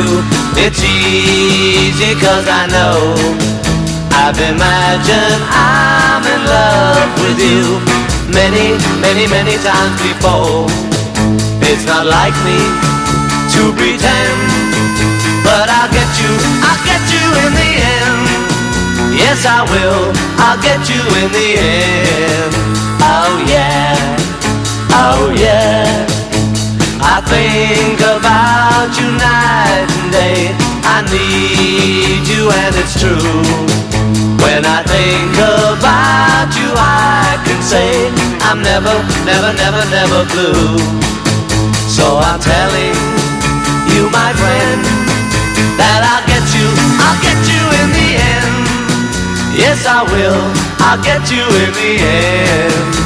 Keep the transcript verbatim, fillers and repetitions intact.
you. It's easy cause I know I've imagined I'm in love with you many, many, many times before. It's not like me to pretend, but I'll get you, I'll get you in the end. Yes, I will, I'll get you in the end. Oh yeah, oh yeah. I think about you night and day. I need you and it's true. When I think about you I can say I'm never, never, never, never blue. So I'm telling you, my friend, that I'll get you, I'll get you in the end. Yes, I will, I'll get you in the end.